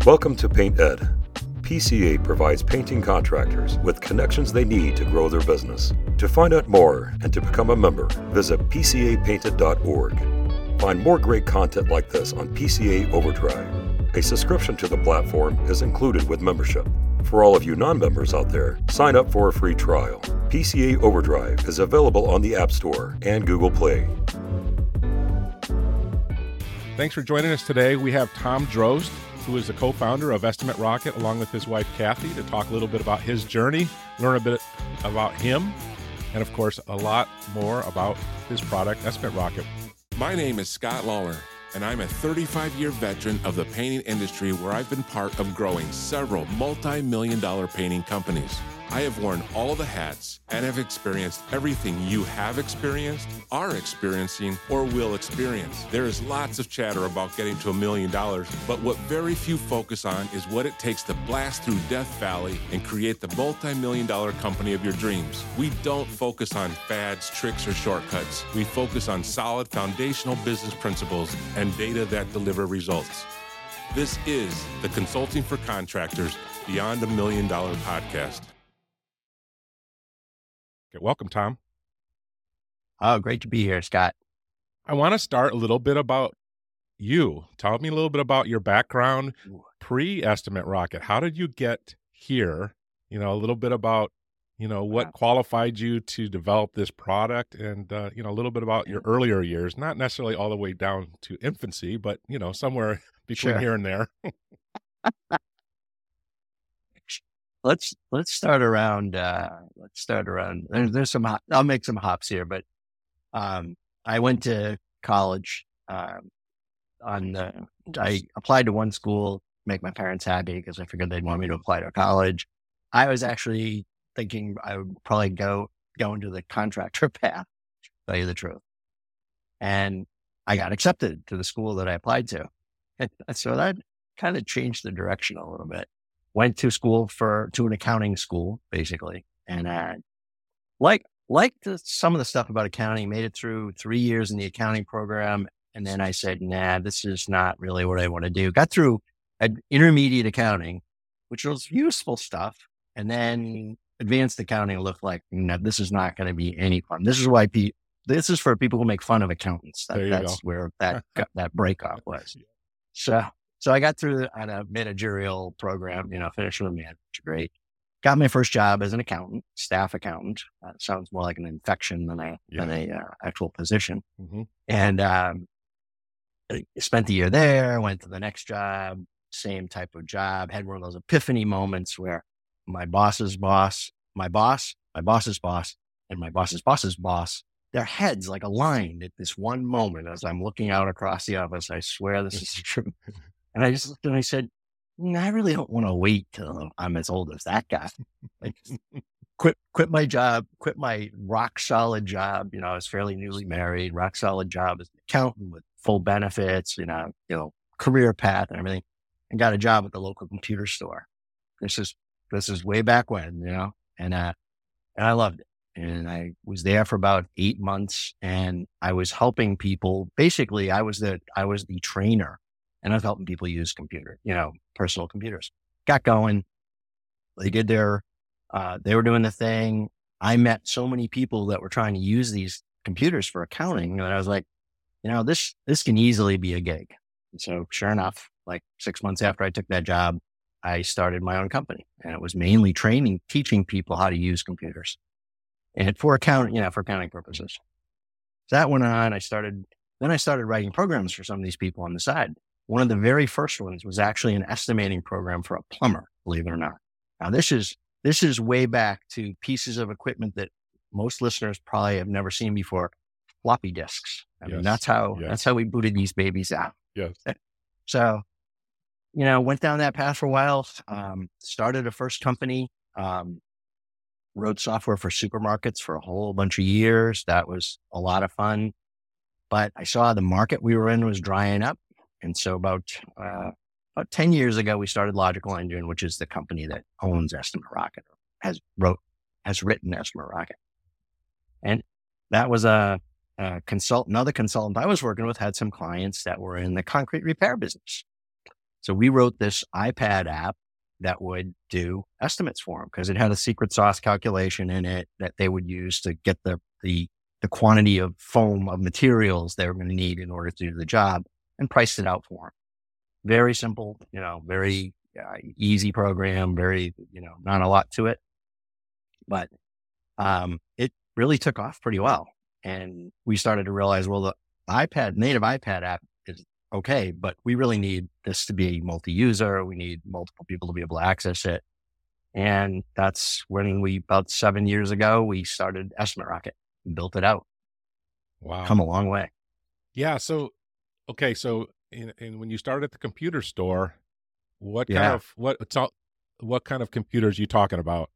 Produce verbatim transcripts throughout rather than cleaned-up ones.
Welcome to Paint Ed. P C A provides painting contractors with connections they need to grow their business. To find out more and to become a member, visit p c a painted dot org. Find more great content like this on P C A Overdrive. A subscription to the platform is included with membership. For all of you non-members out there, sign up for a free trial. P C A Overdrive is available on the App Store and Google Play. Thanks for joining us today. We have Tom Drozd, who is the co-founder of Estimate Rocket, along with his wife, Kathy, to talk a little bit about his journey, learn a bit about him, and of course, a lot more about his product, Estimate Rocket. My name is Scott Lawler, and I'm a thirty-five year veteran of the painting industry where I've been part of growing several multi-million dollar painting companies. I have worn all the hats and have experienced everything you have experienced, are experiencing, or will experience. There is lots of chatter about getting to a million dollars, but what very few focus on is what it takes to blast through Death Valley and create the multi-million dollar company of your dreams. We don't focus on fads, tricks, or shortcuts. We focus on solid foundational business principles and data that deliver results. This is the Consulting for Contractors Beyond a Million Dollar podcast. Welcome, Tom. Oh, great to be here, Scott. I want to start a little bit about you. Tell me a little bit about your background pre-Estimate Rocket. How did you get here? You know, a little bit about, you know, what qualified you to develop this product and, uh, you know, a little bit about your earlier years, not necessarily all the way down to infancy, but, you know, somewhere between Sure. here and there. Let's let's start around. Uh, let's start around. There's, there's some. hop- I'll make some hops here, but um, I went to college. Um, on the, I applied to one school, make my parents happy because I figured they'd want me to apply to college. I was actually thinking I would probably go go into the contractor path. To tell you the truth, and I got accepted to the school that I applied to, and so that kind of changed the direction a little bit. Went to school for, to an accounting school, basically. And uh, like, liked the, some of the stuff about accounting, made it through three years in the accounting program. And then I said, nah, this is not really what I want to do. Got through an intermediate accounting, which was useful stuff. And then advanced accounting looked like, no, this is not going to be any fun. This is why pe- this is for people who make fun of accountants. That, There you that's go. where that, that breakup was. So, So I got through on a managerial program, you know, finished with a manager degree. Got my first job as an accountant, staff accountant. Uh, sounds more like an infection than a Yeah. than a uh, actual position. Mm-hmm. And um, I spent the year there. Went to the next job, same type of job. Had one of those epiphany moments where my boss's boss, my boss, my boss's boss, and my boss's boss's boss, their heads like aligned at this one moment as I'm looking out across the office. I swear this is true. And I just looked and I said, "Mm, I really don't want to wait till I'm as old as that guy. Like, quit, quit my job, quit my rock solid job. You know, I was fairly newly married, rock solid job as an accountant with full benefits, you know, you know, career path and everything, and got a job at the local computer store. This is, this is way back when, you know, and, uh, and I loved it. And I was there for about eight months and I was helping people. Basically, I was the, I was the trainer. And I was helping people use computer, you know, personal computers. Got going. They did their, uh, they were doing the thing. I met so many people that were trying to use these computers for accounting. And I was like, you know, this, this can easily be a gig. And so sure enough, like six months after I took that job, I started my own company and it was mainly training, teaching people how to use computers and for accounting, you know, for accounting purposes. So that went on. I started, then I started writing programs for some of these people on the side. One of the very first ones was actually an estimating program for a plumber, believe it or not. Now this is, this is way back to pieces of equipment that most listeners probably have never seen before. Floppy disks. I mean, Yes. that's how, Yes. that's how we booted these babies out. Yes. So, you know, went down that path for a while, um, started a first company, um, wrote software for supermarkets for a whole bunch of years. That was a lot of fun, but I saw the market we were in was drying up. And so about, uh, about ten years ago, we started Logical Engine, which is the company that owns Estimate Rocket, has wrote, has written Estimate Rocket. And that was a, a consult, another consultant I was working with had some clients that were in the concrete repair business. So we wrote this iPad app that would do estimates for them because it had a secret sauce calculation in it that they would use to get the, the, the quantity of foam of materials they were going to need in order to do the job, and priced it out for them. Very simple, you know, very uh, easy program, very, you know, not a lot to it, but um, it really took off pretty well. And we started to realize, well, the iPad, native iPad app is okay, but we really need this to be multi-user. We need multiple people to be able to access it. And that's when we, about seven years ago, we started Estimate Rocket and built it out. Wow. Come a long way. Yeah. So, okay. So, in, in when you started at the computer store, what kind Yeah. of, what, it's all, what kind of computers are you talking about?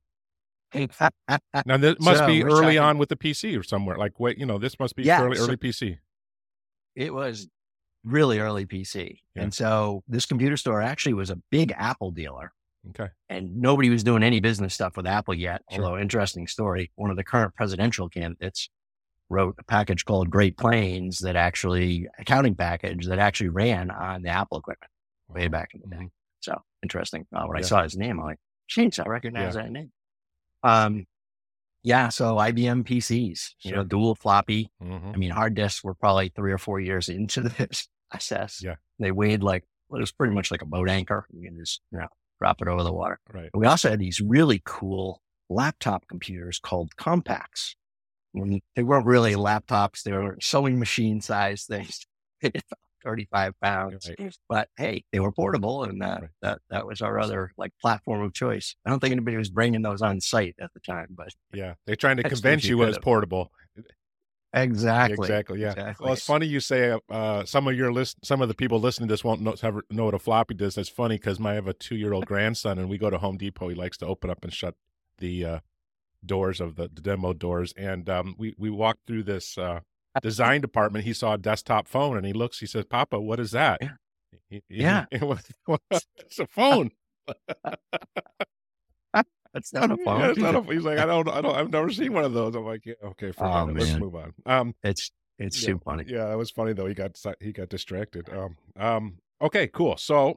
Now, this must So be we're early talking- on with the P C or somewhere. Like, wait, you know, this must be Yeah, early, so- early P C. It was really early P C. Yeah. And so this computer store actually was a big Apple dealer, Okay. and nobody was doing any business stuff with Apple yet. Sure. Although, interesting story, one of the current presidential candidates wrote a package called Great Plains that actually, accounting package that actually ran on the Apple equipment way back in the day. So interesting. Uh, when I Yeah. saw his name, I'm like, jeez, I recognize Yeah. that name. Um, yeah. So I B M P Cs, you Sure. know, dual floppy. Mm-hmm. I mean, hard disks were probably three or four years into this process. Yeah. They weighed like, well, it was pretty much like a boat anchor. You can just, you know, drop it over the water. Right. We also had these really cool laptop computers called compacts. When they weren't really laptops, they were sewing machine size things. thirty-five pounds, Right. but hey, they were portable, and uh, Right. that that was our other like platform of choice. I don't think anybody was bringing those on site at the time, but Yeah. They're trying to That's convince what you you it was could've. portable. exactly, Exactly. Yeah. exactly. Well, it's funny you say uh, some of your list, some of the people listening to this won't know, have, know what a floppy disk. That's funny because I have a two-year-old grandson, and we go to Home Depot. He likes to open up and shut the uh, doors of the, the demo doors, and um, we we walked through this uh, design department. He saw a desktop phone, and he looks. He says, "Papa, what is that?" Yeah. He- he- Yeah. it's a phone. That's not a phone. Yeah, it's not a, he's like, I don't, I don't, I've never seen one of those. I'm like, yeah, okay, forget Oh, it. Let's man. move on. Um, It's it's yeah, too funny. Yeah, that was funny though. He got si- he got distracted. Um, um, okay, cool. So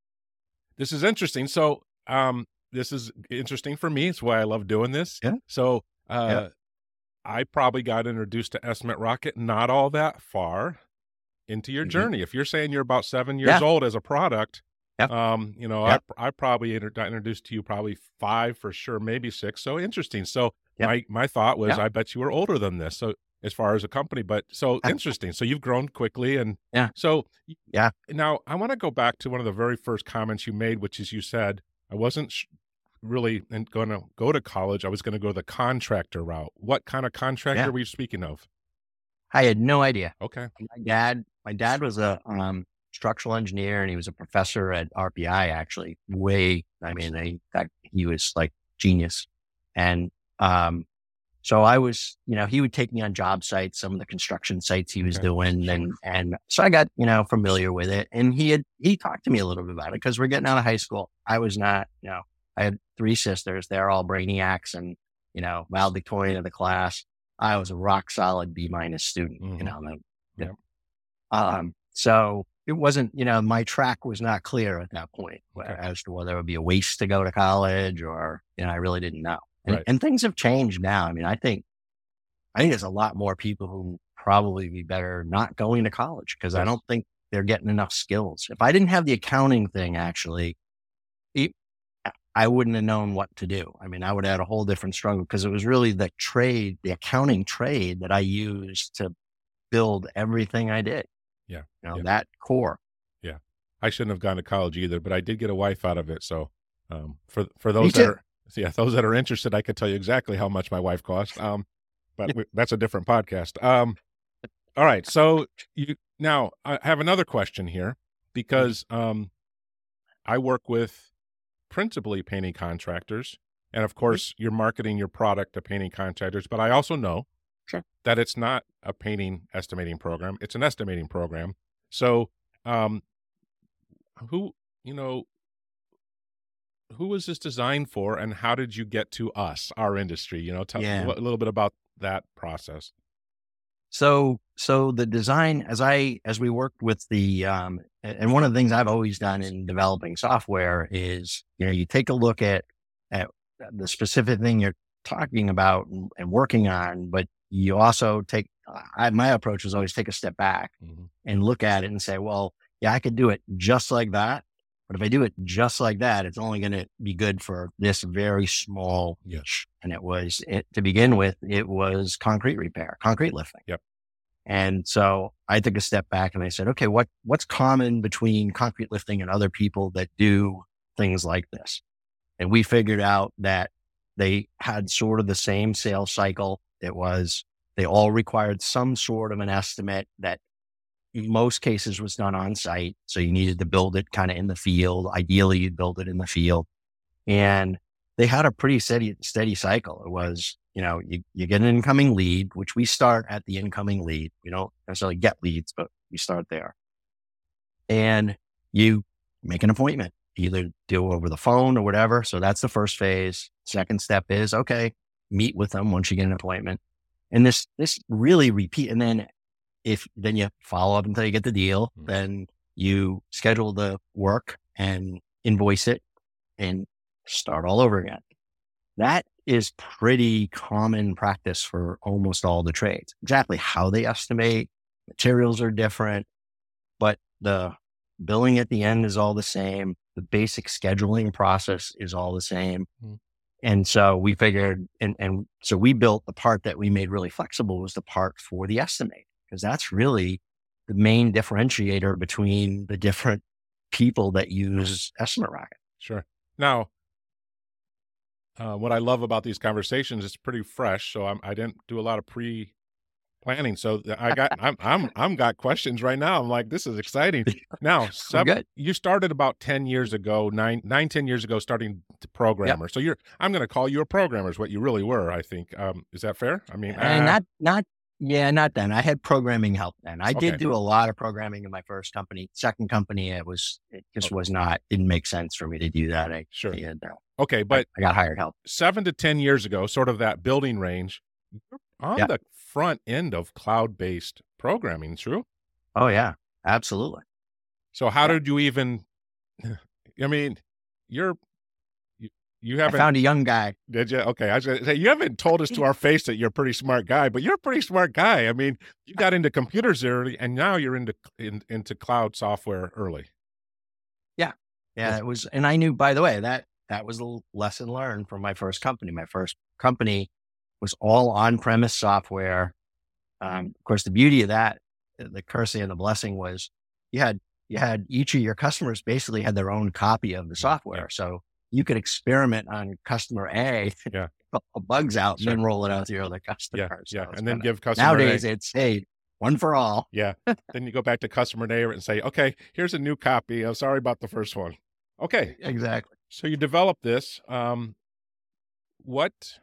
this is interesting. So um, this is interesting for me. It's why I love doing this. Yeah. So uh, Yeah. I probably got introduced to Estimate Rocket not all that far into your Mhm. journey. If you're saying you're about seven years Yeah. old as a product, Yeah. um, you know, Yeah. I I probably inter- got introduced to you probably five for sure, maybe six. So interesting. So Yeah. my my thought was, Yeah. I bet you were older than this. So as far as a company, but so interesting. So you've grown quickly, and Yeah. So Yeah. Now I want to go back to one of the very first comments you made, which is you said I wasn't sh- really going to go to college. I was going to go the contractor route. What kind of contractor Yeah. were you speaking of? I had no idea. Okay. My dad, my dad was a um, structural engineer, and he was a professor at R P I. Actually, way, I mean, I, that, he was like genius. And um, so I was, you know, he would take me on job sites, some of the construction sites he was Okay. doing, and and so I got, you know, familiar with it. And he had he talked to me a little bit about it because we're getting out of high school. I was not, you know, I had three sisters. They're all brainiacs and, you know, valedictorian of the class. I was a rock solid B minus student, Mhm. you know. and, Yep. Um, so it wasn't, you know, my track was not clear at that point Okay. as to whether it would be a waste to go to college or, you know, I really didn't know. And, Right. and things have changed now. I mean, I think, I think there's a lot more people who probably be better not going to college because I Yes. don't think they're getting enough skills. If I didn't have the accounting thing, actually, it, I wouldn't have known what to do. I mean, I would have had a whole different struggle because it was really the trade, the accounting trade that I used to build everything I did. Yeah. You know, Yeah. that core. I shouldn't have gone to college either, but I did get a wife out of it. So um, for for those Me that too. are yeah those that are interested, I could tell you exactly how much my wife cost. Um, but we, that's a different podcast. Um, all right, so you now I have another question here because um, I work with principally painting contractors, and of course you're marketing your product to painting contractors. But I also know Sure. that it's not a painting estimating program; it's an estimating program. So um, who you know who was this designed for, and how did you get to us, our industry? You know, tell Yeah. a little bit about that process. So, so the design, as I, as we worked with the, um, and one of the things I've always done in developing software is, you know, you take a look at, at the specific thing you're talking about and, and working on, but you also take, I, my approach was always take a step back mm-hmm. and look at it and say, well, yeah, I could do it just like that. But if I do it just like that, it's only going to be good for this very small niche. And it was, it, to begin with, it was concrete repair, concrete lifting. Yep. And so I took a step back and I said, okay, what, what's common between concrete lifting and other people that do things like this? And we figured out that they had sort of the same sales cycle. It was, they all required some sort of an estimate that in most cases was done on site. So you needed to build it kind of in the field. Ideally, you'd build it in the field. And they had a pretty steady, steady cycle. It was, you know, you, you get an incoming lead, which we start at the incoming lead. We don't necessarily get leads, but we start there. And you make an appointment, either do over the phone or whatever. So that's the first phase. Second step is, okay, meet with them once you get an appointment. And this, this really repeat. And then if then you follow up until you get the deal, mm-hmm. then you schedule the work and invoice it and start all over again. That is pretty common practice for almost all the trades. Exactly how they estimate, materials are different, but the billing at the end is all the same. The basic scheduling process is all the same. Mm-hmm. And so we figured, and, and so we built the part that we made really flexible was the part for the estimate. Because that's really the main differentiator between the different people that use Estimate Rocket. Sure. Now, uh, what I love about these conversations, it's pretty fresh. So I'm, I didn't do a lot of pre-planning. So I got, I'm, I'm, I'm got questions right now. I'm like, this is exciting. Now, seven, you started about ten years ago, nine, nine, ten years ago, starting to programmer. Yep. So you're, I'm going to call you a programmer is what you really were, I think. Um, is that fair? I mean, and uh, not, not. Yeah, not then. I had programming help then. I okay. did do a lot of programming in my first company. Second company, it was, it just okay. was not, didn't make sense for me to do that. I, sure. I had, uh, okay, but I, I got hired help. Seven to ten years ago, sort of that building range, you're on yeah. the front end of cloud-based programming, true? Oh, yeah, absolutely. So how yeah. did you even, I mean, you're, You haven't I found a young guy. Did you? Okay. I was gonna say, you haven't told us to our face that you're a pretty smart guy, but you're a pretty smart guy. I mean, you got into computers early and now you're into, in, into cloud software early. Yeah. Yeah. It was, and I knew, by the way, that, that was a lesson learned from my first company. My first company was all on-premise software. Um, of course, the beauty of that, the curse and the blessing was you had, you had each of your customers basically had their own copy of the software. Yeah. So you could experiment on customer A, yeah. put the bugs out, sure. and then roll it out to your other customers. Yeah, yeah. So and then kinda, give customer nowadays A. it's, hey, one for all. Yeah. Then you go back to customer A and say, okay, here's a new copy. I'm sorry about the first one. Okay. Exactly. So you developed this. Um, what,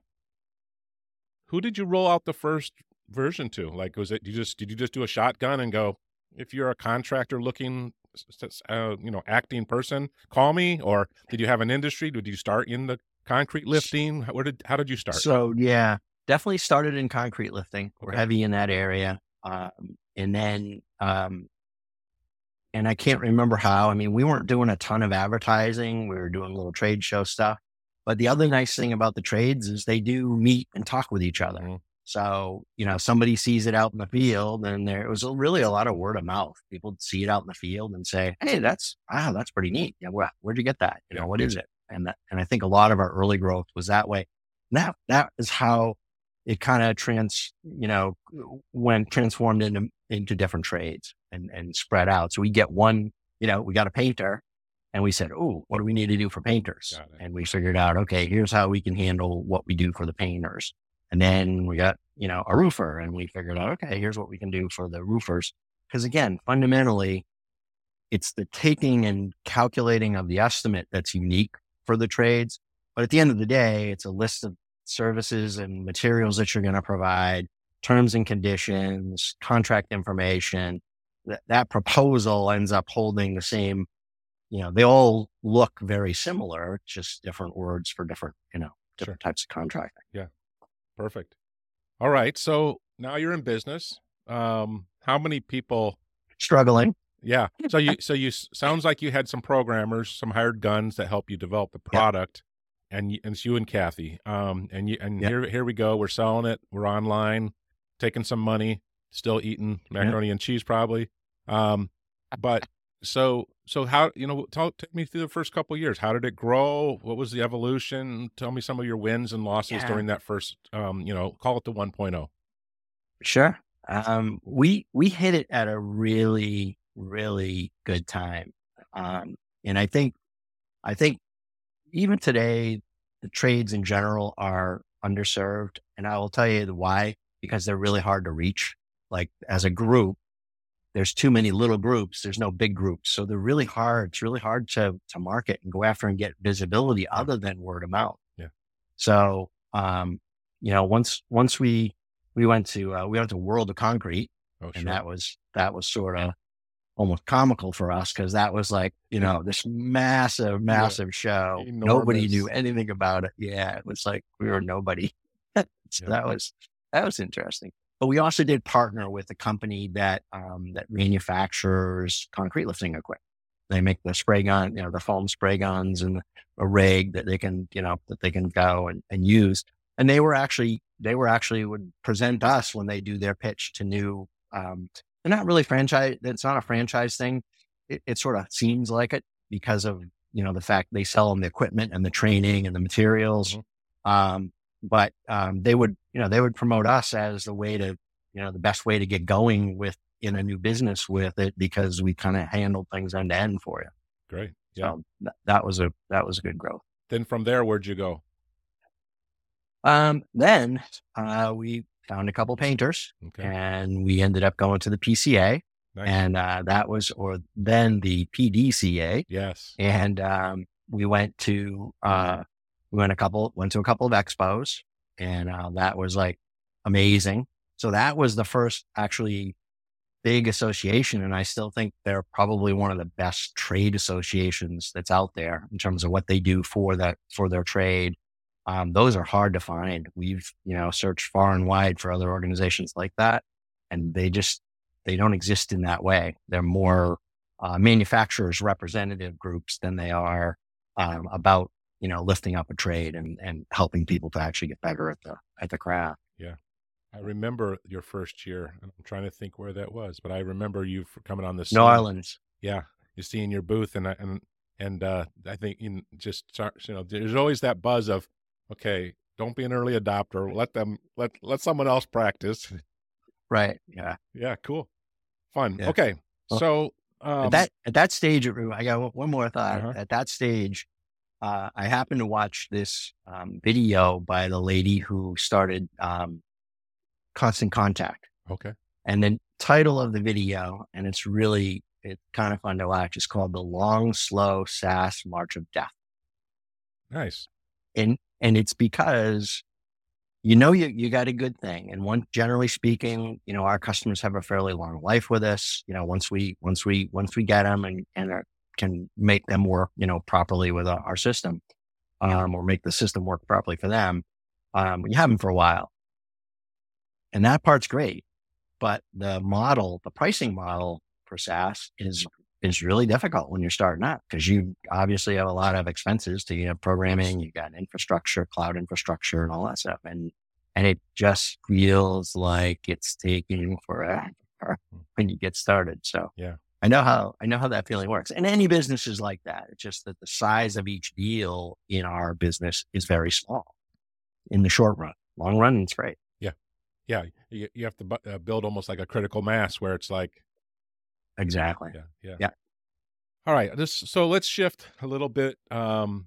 who did you roll out the first version to? Like, was it, you just, did you just do a shotgun and go, if you're a contractor looking Uh, you know, acting person, call me? Or did you have an industry? Did you start in the concrete lifting? Where did, how did you start? So yeah, definitely started in concrete lifting. We're okay. heavy in that area. Um, and then, um, and I can't remember how, I mean, we weren't doing a ton of advertising. We were doing little trade show stuff, but the other nice thing about the trades is they do meet and talk with each other. Mm-hmm. So, you know, somebody sees it out in the field and there was really a lot of word of mouth. People see it out in the field and say, hey, that's, wow, that's pretty neat. Yeah. Where, where'd you get that? You know, what is it? And that, and I think a lot of our early growth was that way. That, that is how it kind of trans, you know, went transformed into, into different trades and, and spread out. So we get one, you know, we got a painter and we said, oh, what do we need to do for painters? And we figured out, okay, here's how we can handle what we do for the painters. And then we got, you know, a roofer and we figured out, okay, here's what we can do for the roofers. Because again, fundamentally, it's the taking and calculating of the estimate that's unique for the trades. But at the end of the day, it's a list of services and materials that you're going to provide, terms and conditions, contract information. That, that proposal ends up holding the same, you know, they all look very similar, just different words for different, you know, different sure. types of contracting. Yeah. Perfect. All right. So now you're in business. um, how many people? Struggling. Yeah. So you, so you, sounds like you had some programmers, some hired guns that help you develop the product, yep. and, you, and it's you and Kathy. Um, and you, and yep. here, here we go. We're selling it. We're online, taking some money, still eating macaroni yep. and cheese probably. Um, but so, so how, you know, tell, take me through the first couple of years. How did it grow? What was the evolution? Tell me some of your wins and losses yeah. during that first, um, you know, call it the one point oh. Sure. Um, we, we hit it at a really, really good time. Um, and I think, I think even today, the trades in general are underserved. And I will tell you the why, because they're really hard to reach. Like as a group, there's too many little groups. There's no big groups. So they're really hard. It's really hard to, to market and go after and get visibility yeah. other than word of mouth. Yeah. So, um, you know, once, once we, we went to, uh, we went to World of Concrete oh, and sure. that was, that was sort of almost comical for us. Cause that was like, you know, this massive, massive yeah. show. Enormous. Nobody knew anything about it. Yeah. It was like, we were nobody. so yeah. That was, that was interesting. But we also did partner with a company that, um, that manufactures concrete lifting equipment. They make the spray gun, you know, the foam spray guns and a rig that they can, you know, that they can go and, and use. And they were actually, they were actually would present us when they do their pitch to new, um, they're not really franchise. It's not a franchise thing. It, it sort of seems like it because of, you know, the fact they sell them the equipment and the training and the materials. Mm-hmm. Um, but, um, they would, you know, they would promote us as the way to, you know, the best way to get going with in a new business with it because we kind of handled things end to end for you. Great. Yeah. So th- that was a, that was a good growth. Then from there, where'd you go? Um, then, uh, we found a couple painters okay. and we ended up going to the P C A nice. and, uh, that was, or then the P D C A. Yes. And, um, we went to, uh, we went a couple, went to a couple of expos and, uh, that was like amazing. So that was the first actually big association. And I still think they're probably one of the best trade associations that's out there in terms of what they do for that, for their trade. Um, those are hard to find. We've, you know, searched far and wide for other organizations like that. And they just, they don't exist in that way. They're more, uh, manufacturers representative groups than they are, um, about, you know, lifting up a trade and, and helping people to actually get better at the, at the craft. Yeah. I remember your first year, and I'm trying to think where that was, but I remember you coming on the scene. New Orleans. Yeah. You see in your booth and, and, and, uh, I think in just, you know, there's always that buzz of, okay, don't be an early adopter. Let them, let, let someone else practice. Right. Yeah. Yeah. Cool. Fun. Yeah. Okay. Well, so, um, at that, at that stage, I got one more thought. Uh-huh. At that stage, uh, I happened to watch this, um, video by the lady who started, um, Constant Contact. Okay. And the title of the video, and it's really, it's kind of fun to watch. It's called The Long, Slow SaaS March of Death. Nice. And, and it's because, you know, you, you got a good thing. And one, generally speaking, you know, our customers have a fairly long life with us. You know, once we, once we, once we get them and, and are, can make them work, you know, properly with our, our system, um, or make the system work properly for them. Um, you have them for a while. And that part's great, but the model, the pricing model for SaaS is, is really difficult when you're starting out because you obviously have a lot of expenses to, you know, programming, you got infrastructure, cloud infrastructure and all that stuff. And, and it just feels like it's taking forever when you get started. So yeah, I know how, I know how that feeling works. And any business is like that. It's just that the size of each deal in our business is very small in the short run. Long run, it's great. Yeah, you, you have to bu- uh, build almost like a critical mass where it's like. Exactly. Yeah, yeah. Yeah. All right. This, so let's shift a little bit. Um,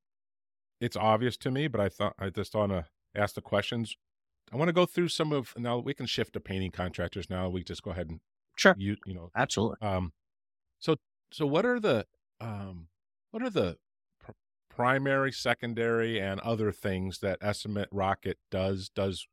it's obvious to me, but I thought I just want to ask the questions. I want to go through some of, now we can shift to painting contractors now. We just go ahead and. Sure. You, you know. Absolutely. Um, so, so what are the, um, what are the pr- primary, secondary, and other things that Estimate Rocket does, does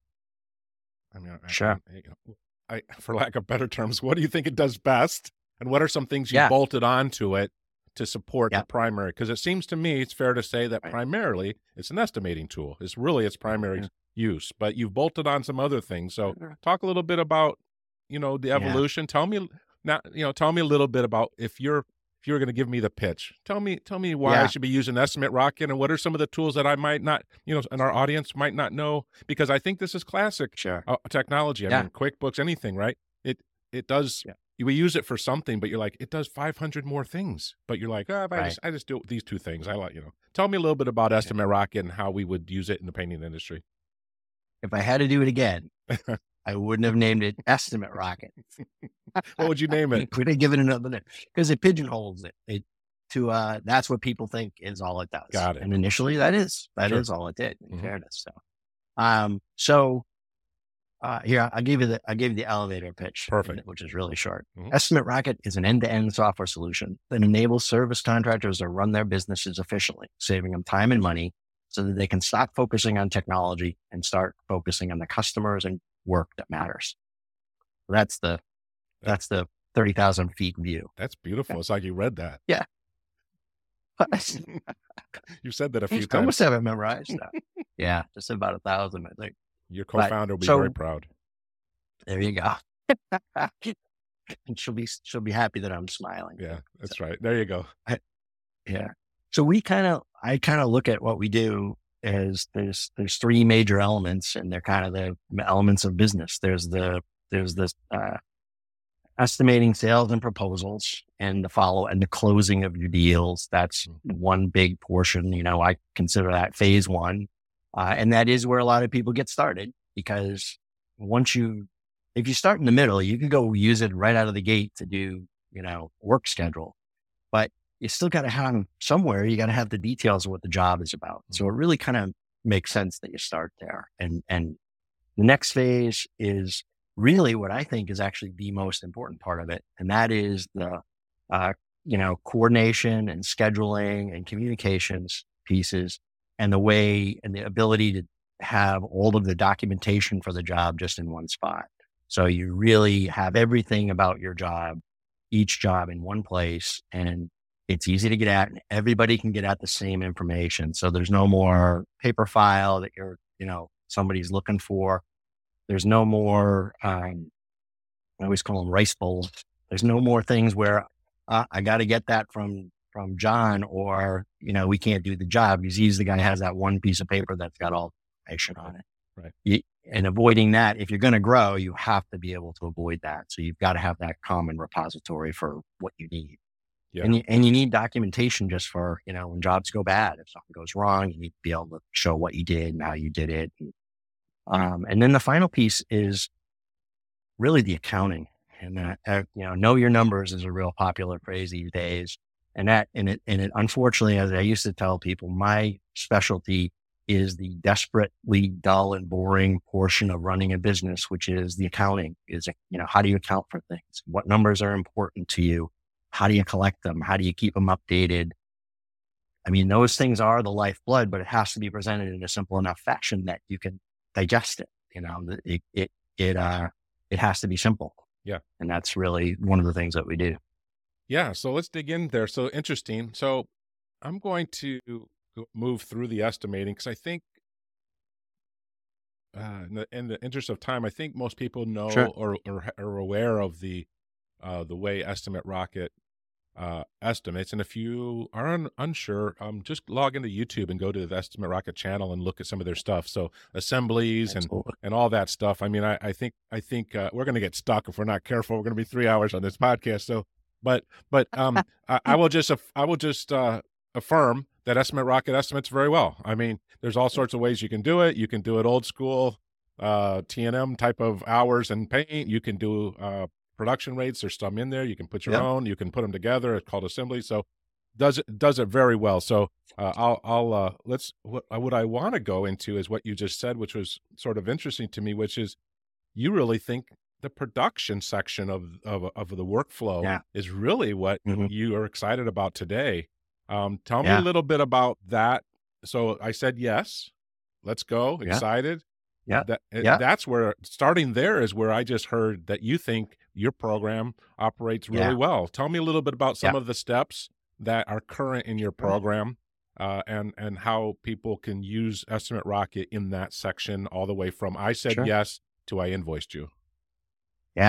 I mean, sure. I, I, for lack of better terms, what do you think it does best? And what are some things you yeah. bolted onto it to support yeah. the primary? Because it seems to me it's fair to say that right. primarily it's an estimating tool. It's really its primary yeah. use, but you've bolted on some other things. So talk a little bit about, you know, the Yeah. evolution. Tell me now, you know, tell me a little bit about if you're if you were going to give me the pitch. Tell me tell me why I Yeah. should be using Estimate Rocket, and what are some of the tools that I might not, you know, and our audience might not know, because I think this is classic Sure. uh, technology. I Yeah. mean, QuickBooks, anything, right? It it does. Yeah. We use it for something, but you're like, it does five hundred more things. But you're like, oh, if I Right. just I just do these two things. I like, you know. Tell me a little bit about Estimate Rocket and how we would use it in the painting industry. If I had to do it again, I wouldn't have named it Estimate Rocket. What would you name it? Would have given it another name, because it pigeonholes it. It to uh, that's what people think is all it does. Got it. And initially, that is that is Sure. all it did. In Mhm. fairness, so um, so uh, here I'll give you the I gave you the elevator pitch, Perfect. which is really short. Mhm. Estimate Rocket is an end-to-end software solution that enables service contractors to run their businesses efficiently, saving them time and money, so that they can stop focusing on technology and start focusing on the customers and work that matters. That's the that's the thirty thousand feet view. That's beautiful. It's like you read that. I You said that a few almost times. have it memorized now. Yeah, just about a thousand, I think. Your co-founder will be so- very proud. There you go. And she'll be she'll be happy that I'm smiling. Yeah, that's right. There you go. Yeah. So we kind of, I kind of look at what we do as there's, there's three major elements, and they're kind of the elements of business. There's the, there's this, uh, estimating sales and proposals, and the follow and the closing of your deals. That's one big portion. You know, I consider that phase one. Uh, and that is where a lot of people get started, because once you, if you start in the middle, you can go use it right out of the gate to do, you know, work schedule, but you still got to have somewhere, you got to have the details of what the job is about. So it really kind of makes sense that you start there. And, and the next phase is really what I think is actually the most important part of it. And that is the, uh, you know, coordination and scheduling and communications pieces, and the way and the ability to have all of the documentation for the job just in one spot. So you really have everything about your job, each job in one place, and it's easy to get at, and everybody can get at the same information. So there's no more paper file that you're, you know, somebody's looking for. There's no more, um, I always call them rice bowls. There's no more things where uh, I got to get that from, from John, or, you know, we can't do the job because he's the guy who has that one piece of paper that's got all the information on it. Right. You, and avoiding that, if you're going to grow, you have to be able to avoid that. So you've got to have that common repository for what you need. Yeah. And you, and you need documentation just for, you know, when jobs go bad, if something goes wrong, you need to be able to show what you did and how you did it. And, um, and then the final piece is really the accounting, and that, uh, you know, know your numbers is a real popular phrase these days. And that, and it, and it, unfortunately, as I used to tell people, my specialty is the desperately dull and boring portion of running a business, which is the accounting. Is, you know, how do you account for things? What numbers are important to you? How do you collect them? How do you keep them updated? I mean, those things are the lifeblood, but it has to be presented in a simple enough fashion that you can digest it. You know, it, it, it, uh, it has to be simple. Yeah. And that's really one of the things that we do. Yeah. So let's dig in there. So interesting. So I'm going to move through the estimating, because I think, uh, in the, in the interest of time, I think most people know Sure. or, or are aware of the, uh, the way Estimate Rocket uh, estimates. And if you are un- unsure, um, just log into YouTube and go to the Estimate Rocket channel and look at some of their stuff. So assemblies and, Absolutely. and all that stuff. I mean, I, I think, I think, uh, we're going to get stuck if we're not careful. We're going to be three hours on this podcast. So, but, but, um, I, I will just, aff- I will just, uh, affirm that Estimate Rocket estimates very well. I mean, there's all sorts of ways you can do it. You can do it old school, uh, T and M type of hours and paint. You can do, uh, production rates. There's some in there. You can put your Yep. own. You can put them together. It's called assembly. So does it does it very well. So uh, I'll I'll uh, let's what what I want to go into is what you just said, which was sort of interesting to me, which is you really think the production section of of of the workflow Yeah. is really what Mhm. you are excited about today. Um, tell me Yeah. a little bit about that. So I said yes. Let's go. Yeah. Excited. Yeah. That, uh, Yeah. That's where starting there is where I just heard that you think your program operates really Yeah. well. Tell me a little bit about some Yeah. of the steps that are current in your program, uh, and and how people can use Estimate Rocket in that section, all the way from I said Sure. yes to I invoiced you. Yeah.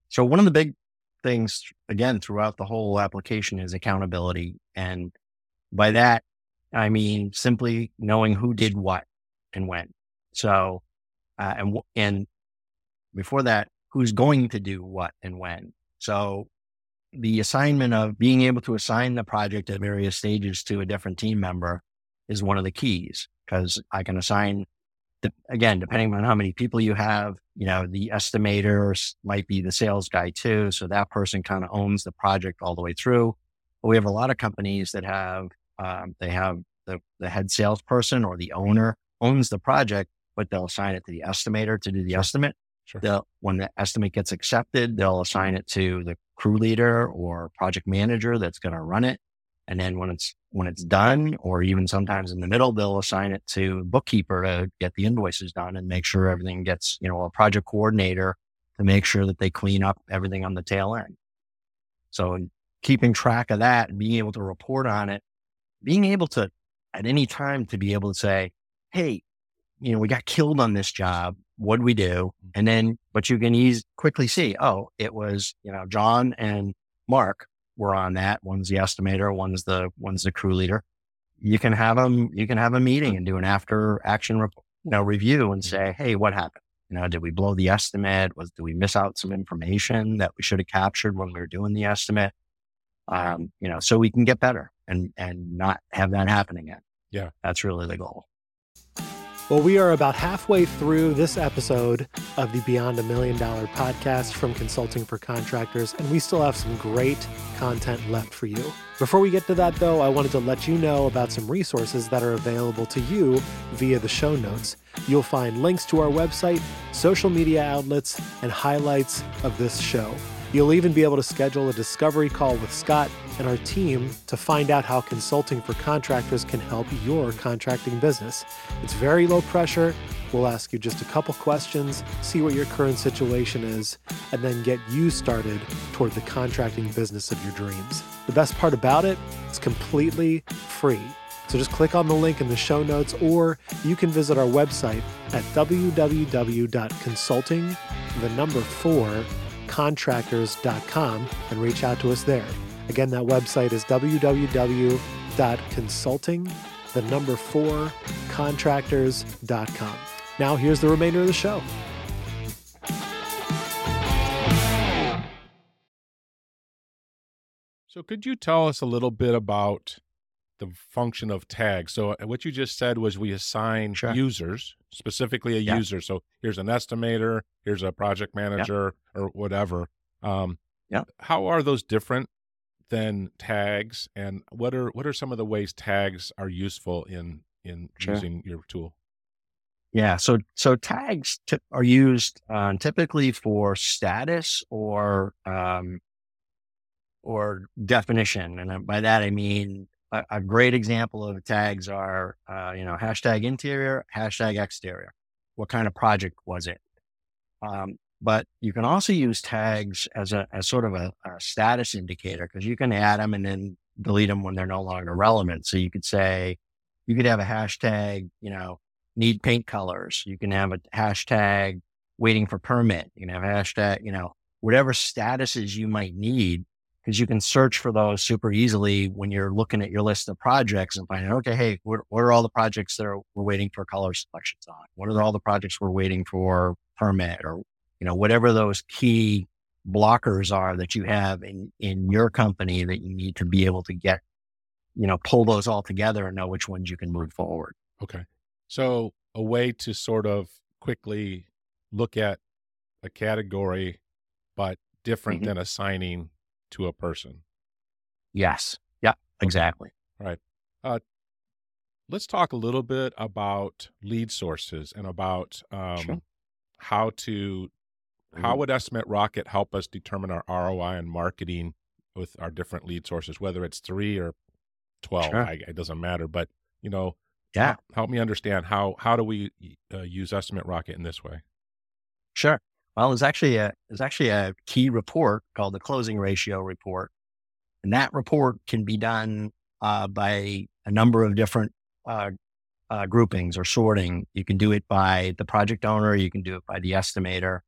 So one of the big things, again, throughout the whole application is accountability. And by that, I mean simply knowing who did what and when. So, uh, and, and before that, who's going to do what and when. So the assignment of being able to assign the project at various stages to a different team member is one of the keys, because I can assign, the, again, depending on how many people you have, you know, the estimator might be the sales guy too. So that person kind of owns the project all the way through. But we have a lot of companies that have, um, they have the, the head salesperson or the owner owns the project, but they'll assign it to the estimator to do the estimate. Sure. They'll, when the estimate gets accepted, they'll assign it to the crew leader or project manager that's going to run it. And then when it's, when it's done, or even sometimes in the middle, they'll assign it to bookkeeper to get the invoices done and make sure everything gets, you know, a project coordinator to make sure that they clean up everything on the tail end. So keeping track of that and being able to report on it, being able to at any time to be able to say, hey, you know, we got killed on this job. What do we do? And then, but you can easily quickly see, oh, it was, you know, John and Mark were on that. One's the estimator, one's the, one's the crew leader. You can have them, you can have a meeting and do an after action, you know, review and say, hey, what happened? You know, did we blow the estimate? Was, did we miss out some information that we should have captured when we were doing the estimate? Um, you know, so we can get better and, and not have that happen again. Yeah. That's really the goal. Well, we are about halfway through this episode of the Beyond a Million Dollar podcast from Consulting for Contractors, and we still have some great content left for you. Before we get to that, though, I wanted to let you know about some resources that are available to you via the show notes. You'll find links to our website, social media outlets, and highlights of this show. You'll even be able to schedule a discovery call with Scott and our team to find out how Consulting for Contractors can help your contracting business. It's very low pressure. We'll ask you just a couple questions, see what your current situation is, and then get you started toward the contracting business of your dreams. The best part about it, it's completely free. So just click on the link in the show notes, or you can visit our website at w w w dot consulting, the number four, contractors dot com and reach out to us there. Again, that website is w w w dot consulting, the number four, contractors dot com. Now here's the remainder of the show. So could you tell us a little bit about the function of tags? So what you just said was we assign Sure. users, specifically a Yeah. user. So here's an estimator, here's a project manager, or whatever. Um, Yeah. How are those different than tags? And what are what are some of the ways tags are useful in in Sure. using your tool? Yeah. So, so tags t- are used uh, typically for status or, um, or definition. And by that, I mean, a, a great example of tags are, uh, you know, hashtag interior, hashtag exterior. What kind of project was it? Um, but you can also use tags as a, as sort of a, a status indicator, because you can add them and then delete them when they're no longer relevant. So you could say, you could have a hashtag, you know, need paint colors. You can have a hashtag waiting for permit. You can have a hashtag, you know, whatever statuses you might need, because you can search for those super easily when you're looking at your list of projects and finding, okay, hey, what, what are all the projects that are, we're waiting for color selections on? What are all the projects we're waiting for permit, or, you know, whatever those key blockers are that you have in, in your company that you need to be able to get, you know, pull those all together and know which ones you can move forward. Okay. So a way to sort of quickly look at a category, but different Mhm. than assigning to a person. Yes. Yeah, exactly. Right. Uh, let's talk a little bit about lead sources and about um, Sure. how to, how Mhm. would Estimate Rocket help us determine our R O I and marketing with our different lead sources, whether it's three or twelve, Sure. I, it doesn't matter, but you know, Yeah. help, help me understand how, how do we uh, use Estimate Rocket in this way? Sure. Well, there's actually a there's actually a key report called the closing ratio report, and that report can be done uh, by a number of different uh, uh, groupings or sorting. You can do it by the project owner. You can do it by the estimator.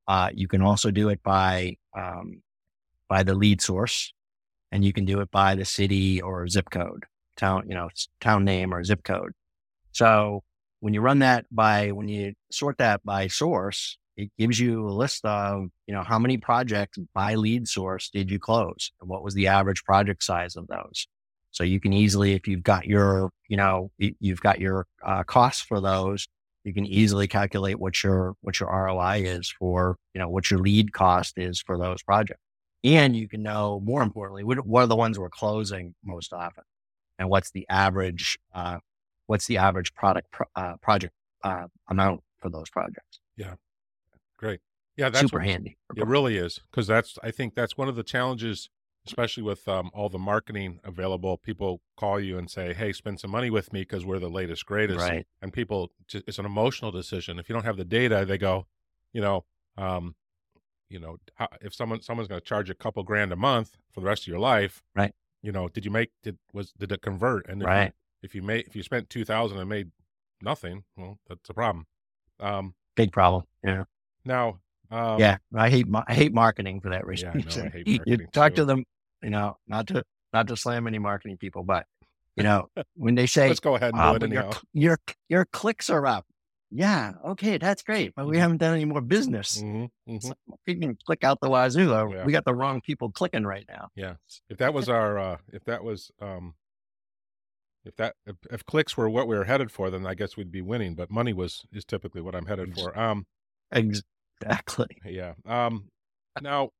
Uh, you can also do it by um, by the lead source, and you can do it by the city or zip code, town, you know, town name or zip code. So when you run that by, when you sort that by source, it gives you a list of, you know, how many projects by lead source did you close and what was the average project size of those. So you can easily, if you've got your, you know, you've got your uh, costs for those, you can easily calculate what your, what your R O I is for, you know, what your lead cost is for those projects. And you can know, more importantly, what, what are the ones we're closing most often, and what's the average, uh, what's the average product pro, uh, project uh, amount for those projects. Yeah, great. Yeah, that's super what, handy. It really is, because that's, I think that's one of the challenges, especially with um, all the marketing available. People call you and say, "Hey, spend some money with me because we're the latest, greatest." Right. And people, it's an emotional decision. If you don't have the data, they go, you know, um, you know, if someone someone's going to charge a couple grand a month for the rest of your life, right? You know, did you make did was did it convert? And if right. you, if you made if you spent two thousand and made nothing, well, that's a problem. Um, Big problem. Yeah. Now, um, yeah, I hate I hate marketing for that reason. Yeah, I know, I hate you marketing talk too. to them, you know, not to not to slam any marketing people, but you know, when they say, "Let's go ahead and oh, do it your, anyhow." your your clicks are up. Yeah, okay, that's great, but we haven't done any more business. Mm-hmm, mm-hmm. So we can click out the wazoo. Yeah. We got the wrong people clicking right now. Yeah, if that was our, uh, if that was, um, if that if, if clicks were what we were headed for, then I guess we'd be winning. But money was is typically what I'm headed for. Um, exactly. Yeah. Um, now,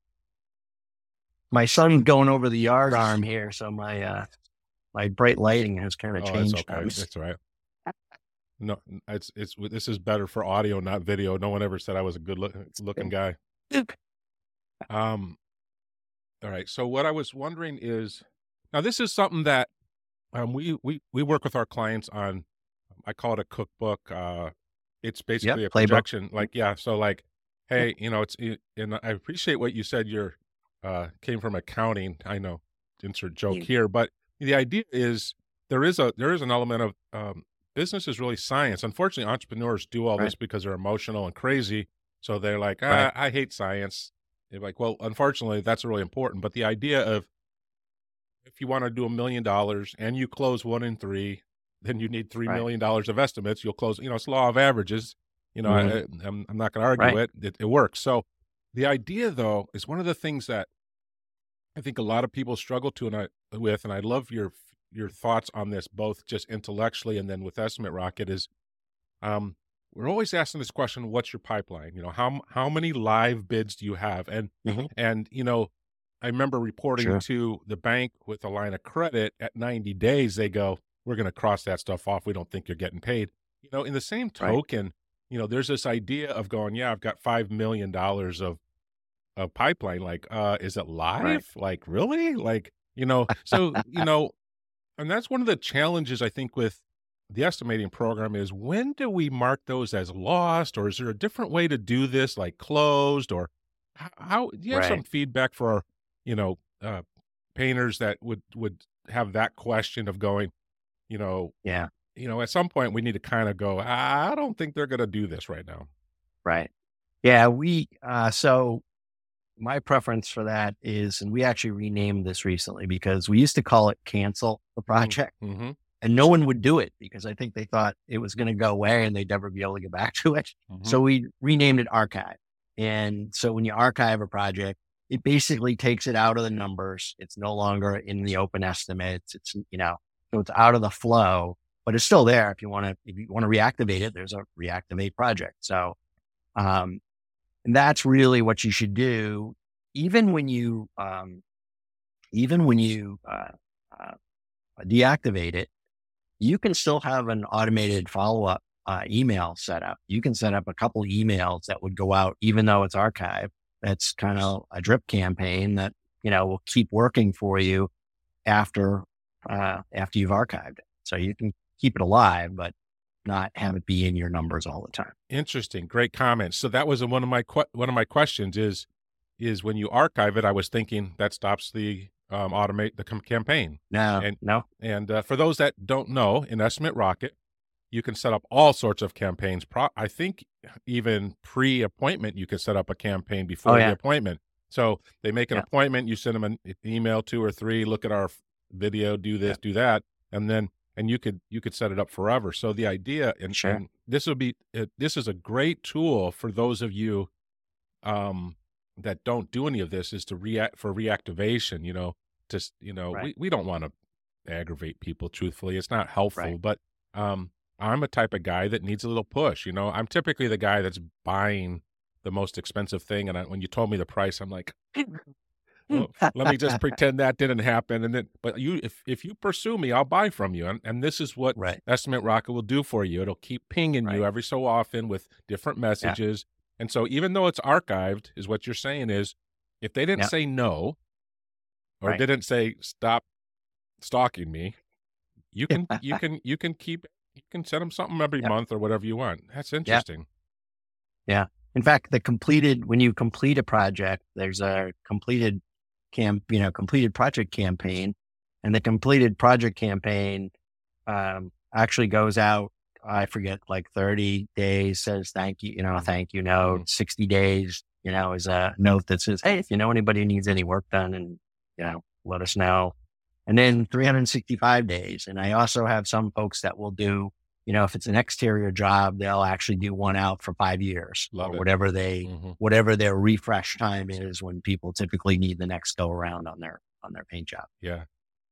my son's going over the yard arm here, so my uh, my bright lighting has kind of oh, changed. That's okay. those. That's all right. No, it's it's this is better for audio, not video. No one ever said I was a good look, looking guy. Um, all right. So what I was wondering is, now this is something that um we we we work with our clients on. I call it a cookbook. Uh, it's basically Yep, a playbook. projection. Like, yeah. So like, hey, you know, it's and I appreciate what you said. You're uh came from accounting. I know, insert joke Mm. here, but the idea is there is a there is an element of um. business is really science. Unfortunately, entrepreneurs do all Right. this because they're emotional and crazy. So they're like, ah, Right. I hate science. They're like, well, unfortunately, that's really important. But the idea of if you want to do a million dollars and you close one in three, then you need three Right. million dollars of estimates. You'll close, you know, it's law of averages. You know, Mhm. I, I'm, I'm not going to argue Right. it. it. It works. So the idea, though, is one of the things that I think a lot of people struggle to and I, with, and I love your your thoughts on this, both just intellectually and then with Estimate Rocket, is um, we're always asking this question: what's your pipeline? You know, how how many live bids do you have? And Mhm. and you know, I remember reporting Sure. to the bank with a line of credit at ninety days. They go, "We're going to cross that stuff off. We don't think you're getting paid." You know, in the same Right. token, you know, there's this idea of going, "Yeah, I've got five million dollars of of pipeline." Like, uh, is it live? Right. Like, really? Like, you know, so you know. And that's one of the challenges, I think, with the estimating program is when do we mark those as lost, or is there a different way to do this, like closed, or how, how do you have some Right. feedback for our, you know, uh, painters that would, would have that question of going, you know, Yeah. you know, at some point we need to kind of go, I don't think they're going to do this right now. Right. Yeah. We, uh, so my preference for that is, and we actually renamed this recently because we used to call it cancel the project Mm-hmm. and no one would do it because I think they thought it was going to go away and they'd never be able to get back to it. Mm-hmm. So we renamed it archive. And so when you archive a project, it basically takes it out of the numbers. It's no longer in the open estimates. It's, you know, so it's out of the flow, but it's still there. If you want to, if you want to reactivate it, there's a reactivate project. So, um, and that's really what you should do. Even when you, um, even when you, uh, uh, deactivate it, you can still have an automated follow-up, uh, email set up. You can set up a couple emails that would go out, even though it's archived. That's kind of a drip campaign that, you know, will keep working for you after, uh, after you've archived it. So you can keep it alive, but not have it be in your numbers all the time. Interesting. Great comments. So that was one of my, que- one of my questions is, is when you archive it, I was thinking that stops the, um, automate the com- campaign. No, And- no. And uh, for those that don't know, in Estimate Rocket, you can set up all sorts of campaigns. Pro- I think even pre-appointment, you can set up a campaign before Oh, yeah. the appointment. So they make an Yeah. appointment, you send them an e- email, two or three, look at our f- video, do this, do that, and then and you could you could set it up forever. So the idea, and, Sure. and this would be uh, this is a great tool for those of you um, that don't do any of this, is to react for reactivation. You know, just you know, Right. we we don't want to aggravate people. Truthfully, it's not helpful. Right. But um, I'm a type of guy that needs a little push. You know, I'm typically the guy that's buying the most expensive thing, and I, when you told me the price, I'm like, well, let me just pretend that didn't happen. And then, but you, if if you pursue me, I'll buy from you. And and this is what Right. Estimate Rocket will do for you. It'll keep pinging you Right. every so often with different messages. And so even though it's archived, is what you're saying is, if they didn't Yeah. say no, or Right. didn't say stop stalking me, you can you can you can keep you can send them something every Yep. month or whatever you want. That's interesting. In fact, the completed, when you complete a project, there's a completed camp, you know, completed project campaign, and the completed project campaign um, actually goes out. I forget, like thirty days, says thank you, you know, a thank you note. Mhm. sixty days, you know, is a note that says, hey, if you know anybody who needs any work done, and you know, let us know. And then three hundred sixty-five days. And I also have some folks that will do, you know, if it's an exterior job, they'll actually do one out for five years Love or it. whatever they, Mhm. whatever their refresh time is when people typically need the next go around on their, on their paint job. Yeah.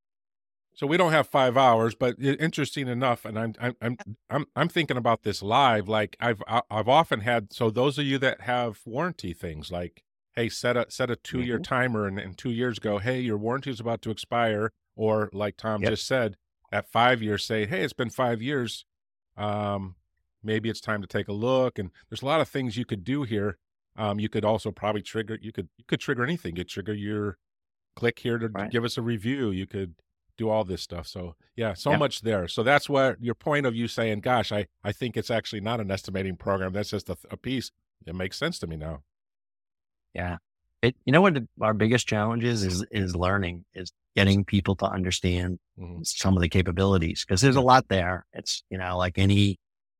So we don't have five hours, but i- interesting enough, and I'm I'm I'm I'm I'm thinking about this live. Like I've I- I've often had. So those of you that have warranty things, like hey, set a set a two year Mhm. timer, and, and two years go, hey, your warranty is about to expire, or like Tom Yep. just said, at five years, say, hey, it's been five years, um, maybe it's time to take a look. And there's a lot of things you could do here. Um, you could also probably trigger. You could you could trigger anything. You could trigger your click here to Right. give us a review. You could do all this stuff. So yeah, so Yep. much there. So that's where your point of you saying, gosh, I, I think it's actually not an estimating program. That's just a, a piece. It makes sense to me now. Yeah. It, you know what the, our biggest challenge is, is, is learning, is getting people to understand Mhm. some of the capabilities, because there's a lot there. It's, you know, like any,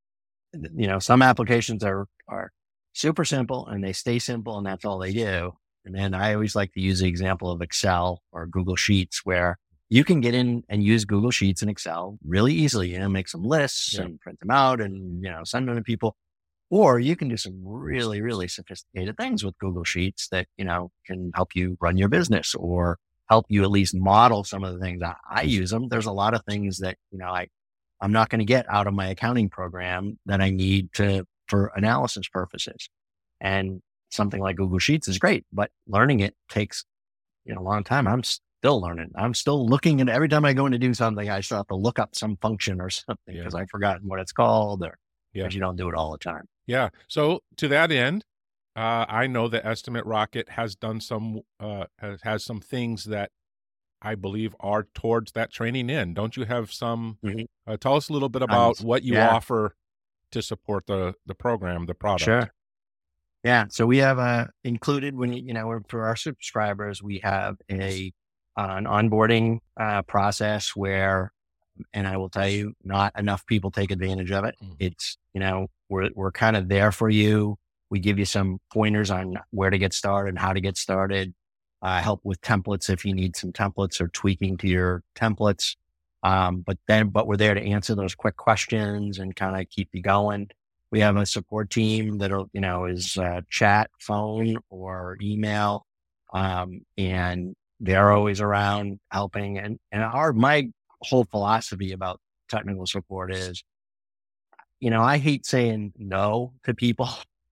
you know, some applications are, are super simple and they stay simple and that's all they do. And then I always like to use the example of Excel or Google Sheets, where you can get in and use Google Sheets and Excel really easily, you know, make some lists Yeah. and print them out and, you know, send them to people. Or you can do some really, really sophisticated things with Google Sheets that, you know, can help you run your business or help you at least model some of the things. I, I use them. There's a lot of things that, you know, I, I'm not going to get out of my accounting program that I need to, for analysis purposes. And something like Google Sheets is great, but learning it takes, you know, a long time. I'm still learning. I'm still looking, and every time I go in to do something, I still have to look up some function or something Yeah. because I've forgotten what it's called, or Yeah. because you don't do it all the time. Yeah. So to that end, uh, I know that Estimate Rocket has done some, uh, has, has some things that I believe are towards that training in. Don't you have some, Mhm. uh, tell us a little bit about Tons. what you Yeah. offer to support the, the program, the product. Sure. Yeah. So we have uh, included when, you you know, for our subscribers, we have a, uh, an onboarding uh, process where, and I will tell you, not enough people take advantage of it. Mhm. It's, you know, we're, we're kind of there for you. We give you some pointers on where to get started, how to get started, uh, help with templates if you need some templates or tweaking to your templates. Um, but then, but we're there to answer those quick questions and kind of keep you going. We have a support team that'll, you know, is uh, chat, phone, or email. Um, and they're always around helping. And, and our, my whole philosophy about technical support is, you know, I hate saying no to people.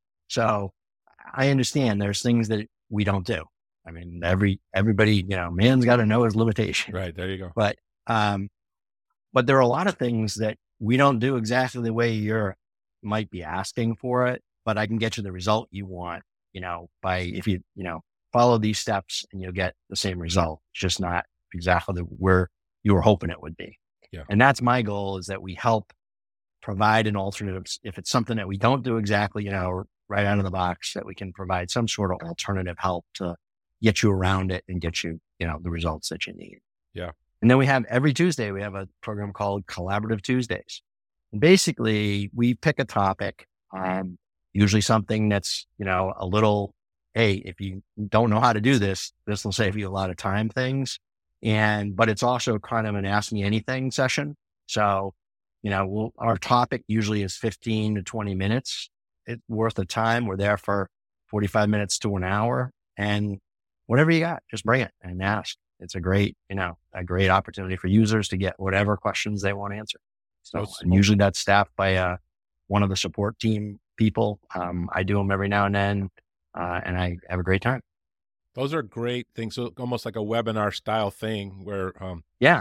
So I understand there's things that we don't do. I mean, every, everybody, you know, man's got to know his limitation. Right. There you go. But, um, but there are a lot of things that we don't do exactly the way you're might be asking for it, but I can get you the result you want, you know, by, if you, you know, follow these steps and you'll get the same result. It's just not exactly the, where you were hoping it would be. Yeah. And that's my goal, is that we help provide an alternative. If it's something that we don't do exactly, you know, right out of the box, that we can provide some sort of alternative help to get you around it and get you, you know, the results that you need. Yeah. And then we have every Tuesday, we have a program called Collaborative Tuesdays. And basically, we pick a topic, um, usually something that's, you know, a little, hey, if you don't know how to do this, this will save you a lot of time things. And, but it's also kind of an ask me anything session. So, you know, we'll, our topic usually is fifteen to twenty minutes it, worth of time. We're there for forty-five minutes to an hour, and whatever you got, just bring it and ask. It's a great, you know, a great opportunity for users to get whatever questions they want answered. So, and usually that's staffed by uh, one of the support team people. Um, I do them every now and then, uh, and I have a great time. Those are great things. So almost like a webinar style thing where, um, yeah.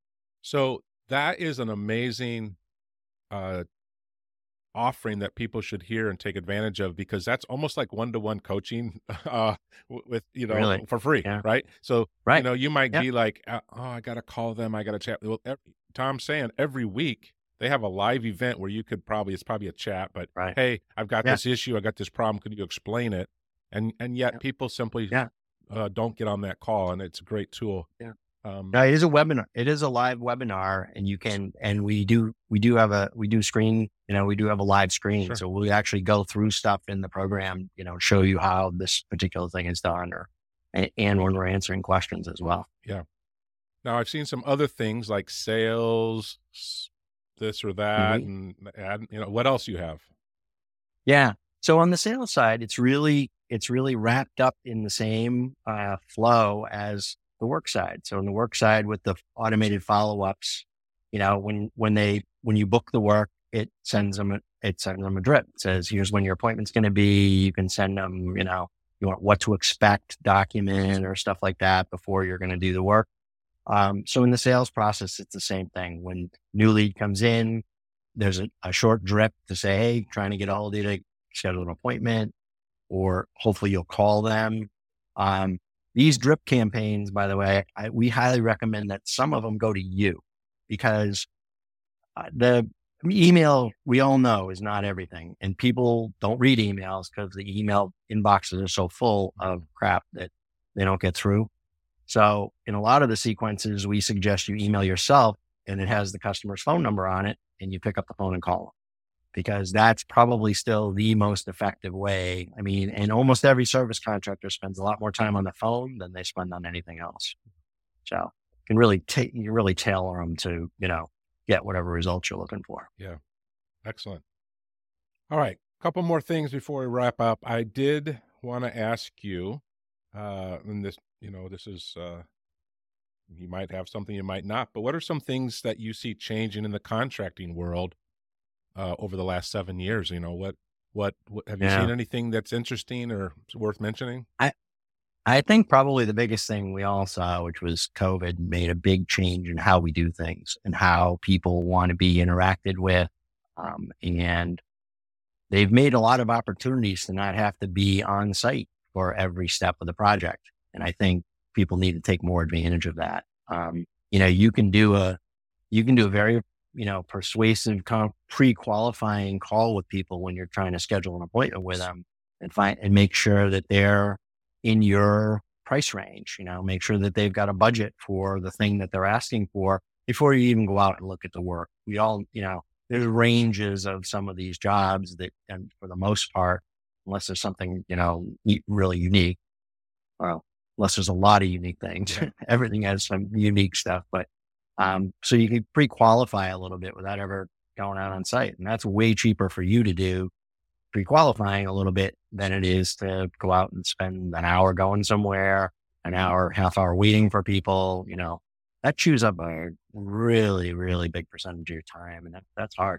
So that is an amazing uh, offering that people should hear and take advantage of, because that's almost like one-to-one coaching uh, with, you know, really? for free, yeah. right? So, right. you know, you might yeah. be like, oh, I got to call them. I got to chat. Well, every, Tom's saying every week they have a live event where you could probably, it's probably a chat, but right. hey, I've got yeah. this issue. I got this problem. Could you explain it? And, and yet yeah. people simply yeah. uh, don't get on that call, and it's a great tool. Yeah. Um, no, it is a webinar. It is a live webinar, and you can, and we do, we do have a, we do screen, you know, we do have a live screen. Sure. So we actually go through stuff in the program, you know, show you how this particular thing is done, or, and, and when we're answering questions as well. Yeah. Now I've seen some other things like sales, this or that, mm-hmm. and add, you know, what else you have? Yeah. So on the sales side, it's really, it's really wrapped up in the same uh, flow as the work side. So on the work side with the automated follow-ups, you know, when, when they, when you book the work, it sends them, a, it sends them a drip. It says, here's when your appointment's going to be. You can send them, you know, you want what to expect document or stuff like that before you're going to do the work. Um, so in the sales process, it's the same thing. When new lead comes in, there's a, a short drip to say, hey, trying to get a hold of you to schedule an appointment, or hopefully you'll call them. Um, these drip campaigns, by the way, I, we highly recommend that some of them go to you, because uh, the email, we all know, is not everything. And people don't read emails because the email inboxes are so full of crap that they don't get through. So in a lot of the sequences, we suggest you email yourself, and it has the customer's phone number on it, and you pick up the phone and call them, because that's probably still the most effective way. I mean, and almost every service contractor spends a lot more time on the phone than they spend on anything else. So you can really take, you really tailor them to, you know, get whatever results you're looking for. Yeah. Excellent. All right. A couple more things before we wrap up. I did want to ask you, uh, and this, you know, this is, uh, you might have something, you might not, but what are some things that you see changing in the contracting world uh, over the last seven years? You know, what, what, what have you Yeah. seen anything that's interesting or worth mentioning? I, I think probably the biggest thing we all saw, which was COVID, made a big change in how we do things and how people want to be interacted with. Um, and they've made a lot of opportunities to not have to be on site for every step of the project. And I think people need to take more advantage of that. Um, you know, you can do a, you can do a very, you know, persuasive com- pre-qualifying call with people when you're trying to schedule an appointment with them, and find, and make sure that they're in your price range, you know, make sure that they've got a budget for the thing that they're asking for before you even go out and look at the work. We all, you know, there's ranges of some of these jobs that, and for the most part, unless there's something, you know, really unique, well, unless there's a lot of unique things, Yeah. everything has some unique stuff, but, um, so you can pre-qualify a little bit without ever going out on site. And that's way cheaper for you to do pre-qualifying a little bit than it is to go out and spend an hour going somewhere, an hour, half hour waiting for people. You know, that chews up a really, really big percentage of your time. And that, that's hard.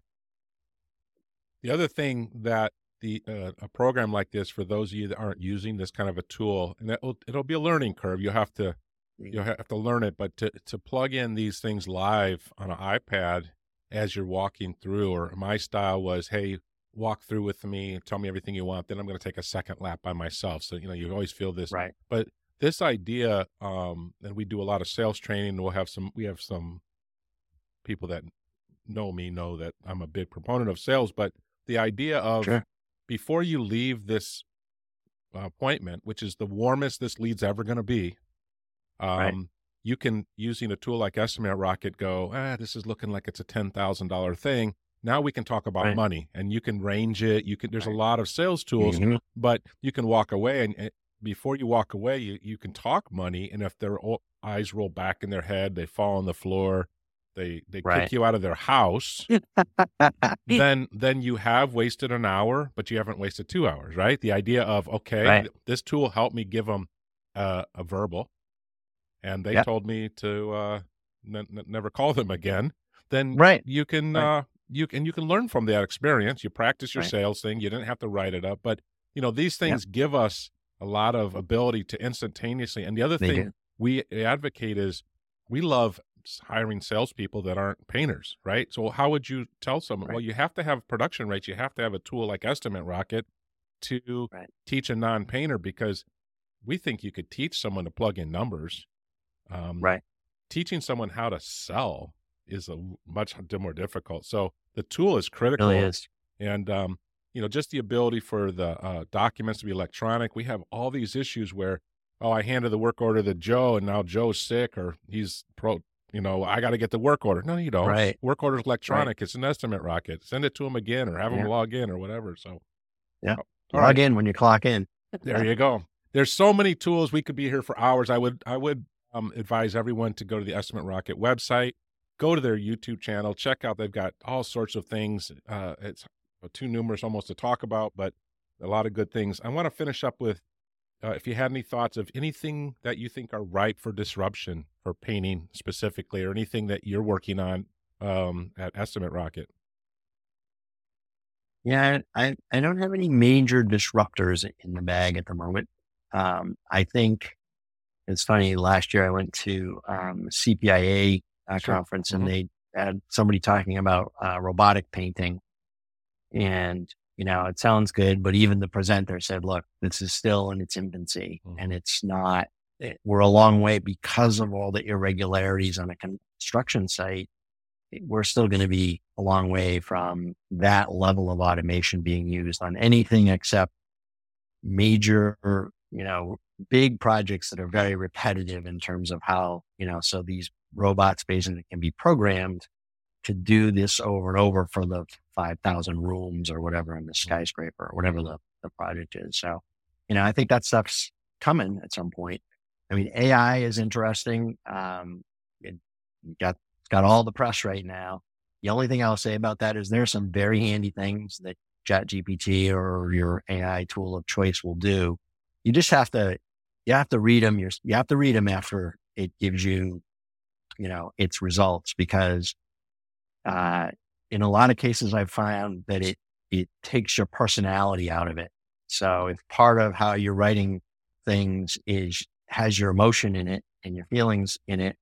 The other thing that the uh, a program like this, for those of you that aren't using this kind of a tool, and it'll, it'll be a learning curve. You'll have to, you'll have to learn it, but to, to plug in these things live on an iPad as you're walking through, or my style was, hey, walk through with me, tell me everything you want, then I'm going to take a second lap by myself. So, you know, you always feel this, right? But this idea, um, and we do a lot of sales training, and we'll have some, we have some people that know me know that I'm a big proponent of sales, but the idea of Sure. before you leave this appointment, which is the warmest this lead's ever going to be, um, Right. you can, using a tool like Estimate Rocket, go, ah, this is looking like it's a ten thousand dollars thing. Now we can talk about Right. money, and you can range it. You can, there's a Right. lot of sales tools, Mhm. but you can walk away, and, and before you walk away, you, you can talk money. And if their o- eyes roll back in their head, they fall on the floor, they, they Right. kick you out of their house, then, then you have wasted an hour, but you haven't wasted two hours, right? The idea of, okay, Right. th- this tool helped me give them uh, a verbal, and they Yep. told me to uh, n- n- never call them again. Then Right. you can Right. uh, you can you can learn from that experience. You practice your Right. sales thing. You didn't have to write it up, but you know these Yep. things give us a lot of ability to instantaneously. And the other They thing do. we advocate is we love s- hiring salespeople that aren't painters, right? So how would you tell someone? Well, Right. you have to have production rates. You have to have a tool like Estimate Rocket to Right. teach a non-painter, because we think you could teach someone to plug in numbers. Um, Right. Teaching someone how to sell is a much d- more difficult. So the tool is critical, Really is. and um, you know, just the ability for the uh, documents to be electronic. We have all these issues where, oh, I handed the work order to Joe, and now Joe's sick, or he's pro. You know, I got to get the work order. No, you don't. Right. Work order's Right. electronic. It's an Estimate Rocket. Send it to him again, or have him Yeah. log in, or whatever. So, Yeah. oh, all Log right. in when you clock in. There you go. There's so many tools. We could be here for hours. I would I would um, advise everyone to go to the Estimate Rocket website, go to their YouTube channel, check out. They've got all sorts of things. Uh, it's too numerous almost to talk about, but a lot of good things. I want to finish up with uh, if you had any thoughts of anything that you think are ripe for disruption for painting specifically, or anything that you're working on um, at Estimate Rocket. Yeah, I, I don't have any major disruptors in the bag at the moment. Um, I think it's funny. Last year I went to um, C P I A uh, Sure. conference, Mhm. and they had somebody talking about uh, robotic painting. And, you know, it sounds good, but even the presenter said, look, this is still in its infancy, Mhm. and it's not, it- we're a long way because of all the irregularities on a construction site. We're still going to be a long way from that level of automation being used on anything except major, you know, big projects that are very repetitive in terms of how, you know, so these robots basically can be programmed to do this over and over for the five thousand rooms or whatever in the skyscraper or whatever the, the project is. So, you know, I think that stuff's coming at some point. I mean, A I is interesting. Um, it got, it's got all the press right now. The only thing I'll say about that is there's some very handy things that ChatGPT or your A I tool of choice will do. You just have to, you have to read them. You're, you have to read them after it gives you, you know, its results, because uh, in a lot of cases I've found that it, it takes your personality out of it. So if part of how you're writing things is, has your emotion in it and your feelings in it,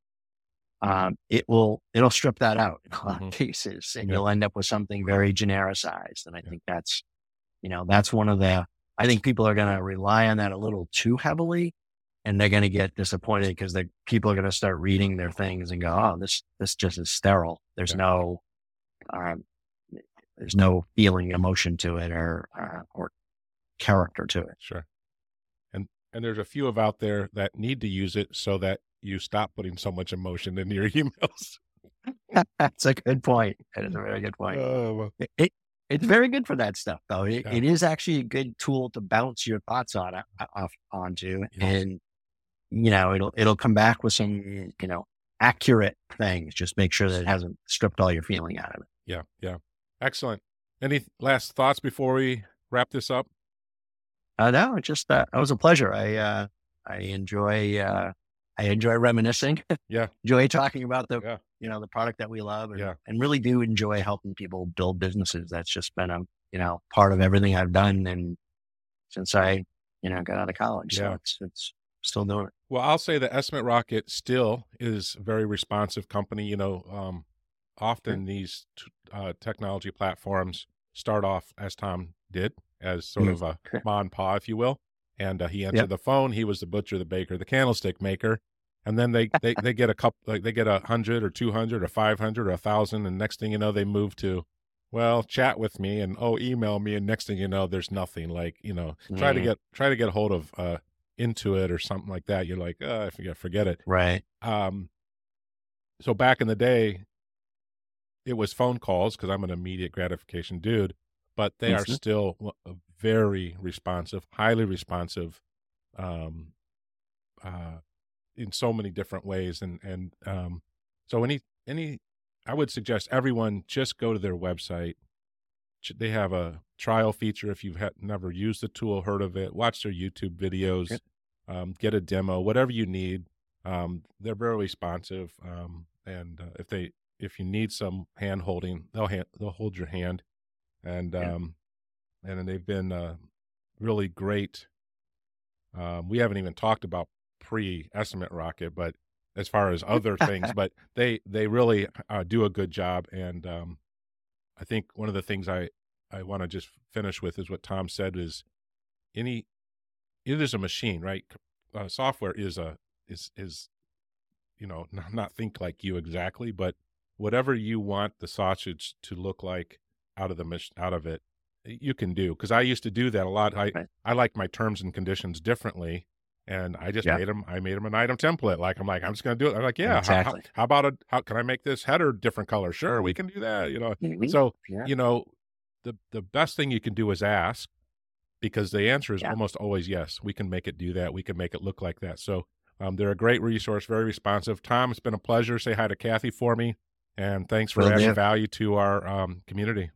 um, it will, it'll strip that out in a lot Mhm. of cases, and Yeah. you'll end up with something very genericized. And I Yeah. think that's, you know, that's one of the, I think people are going to rely on that a little too heavily, and they're going to get disappointed because the people are going to start reading their things and go, oh, this, this just is sterile. There's Yeah. no, um, there's no feeling, emotion to it, or, uh, or character to it. Sure. And and there's a few of out there that need to use it so that you stop putting so much emotion into your emails. That's a good point. That is a very good point. Oh, well, It, it it's very good for that stuff, though. It, Yeah. it is actually a good tool to bounce your thoughts on uh, off onto, Yeah. and you know it'll it'll come back with some you know accurate things. Just make sure that it hasn't stripped all your feeling out of it. yeah, yeah. Excellent. Any last thoughts before we wrap this up? Uh, no, it just uh, it was a pleasure. I uh, I enjoy uh, I enjoy reminiscing. Yeah. Enjoy talking about the Yeah. you know the product that we love, and, Yeah. and really do enjoy helping people build businesses. That's just been a you know part of everything I've done, and since I you know got out of college, Yeah. so it's it's still doing it. Well, I'll say the Estimate Rocket still is a very responsive company. You know, um, often these t- uh, technology platforms start off as Tom did, as sort Mm. of a Sure. ma and pa, if you will. And uh, he answered Yep. the phone. He was the butcher, the baker, the candlestick maker. And then they, they, they get a couple, like they get a hundred or two hundred or five hundred or a thousand. And next thing you know, they move to, well, chat with me and, oh, email me. And next thing you know, there's nothing. Like, you know, try to Mm. get, try to get a hold of uh, Intuit or something like that. You're like, uh, I forget, forget it. Right. Um, so back in the day, it was phone calls because I'm an immediate gratification dude, but they Mhm. are still w- uh, very responsive, highly responsive, um, uh, in so many different ways. And, and, um, so any, any, I would suggest everyone just go to their website. Ch- They have a trial feature. If you've had, never used the tool, heard of it, watch their YouTube videos, Yep. um, get a demo, whatever you need. Um, they're very responsive. Um, and uh, if they, if you need some hand holding, they'll hand, they'll hold your hand. And, Yeah. um, and then they've been, uh, really great. Um, we haven't even talked about pre-estimate rocket, but as far as other things, but they, they really uh, do a good job. And, um, I think one of the things I, I want to just finish with is what Tom said is any, it is a machine, right? Uh, software is a, is, is, you know, not, not think like you exactly, but whatever you want the sausage to look like out of the, mach- out of it, you can do. Cause I used to do that a lot. I, Right. I like my terms and conditions differently. And I just Yeah. made them, I made them an item template. Like, I'm like, I'm just going to do it. I'm like, yeah, how- Exactly. how, how about a, how can I make this header different color? Sure. We can do that. You know, Mhm. so, Yeah. you know, the, the best thing you can do is ask, because the answer is Yeah. almost always yes. We can make it do that. We can make it look like that. So um, they're a great resource, very responsive. Tom, it's been a pleasure. Say hi to Kathy for me. And thanks for Will adding do. value to our um, community.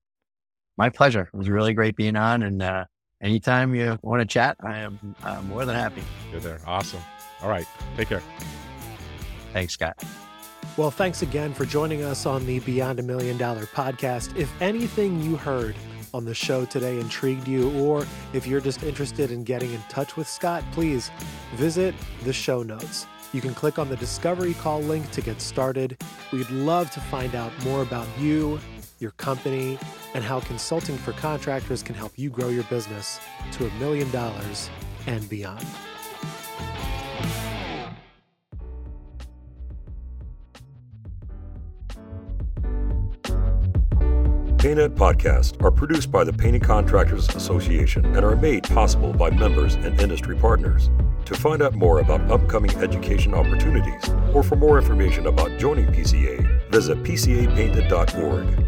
My pleasure. It was really great being on. And uh, anytime you want to chat, I am uh, more than happy. You're there. Awesome. All right. Take care. Thanks, Scott. Well, thanks again for joining us on the Beyond a Million Dollar podcast. If anything you heard on the show today intrigued you, or if you're just interested in getting in touch with Scott, please visit the show notes. You can click on the Discovery Call link to get started. We'd love to find out more about you, your company, and how consulting for contractors can help you grow your business to a million dollars and beyond. PaintNet podcasts are produced by the Painting Contractors Association and are made possible by members and industry partners. To find out more about upcoming education opportunities or for more information about joining P C A, visit P C A painted dot org.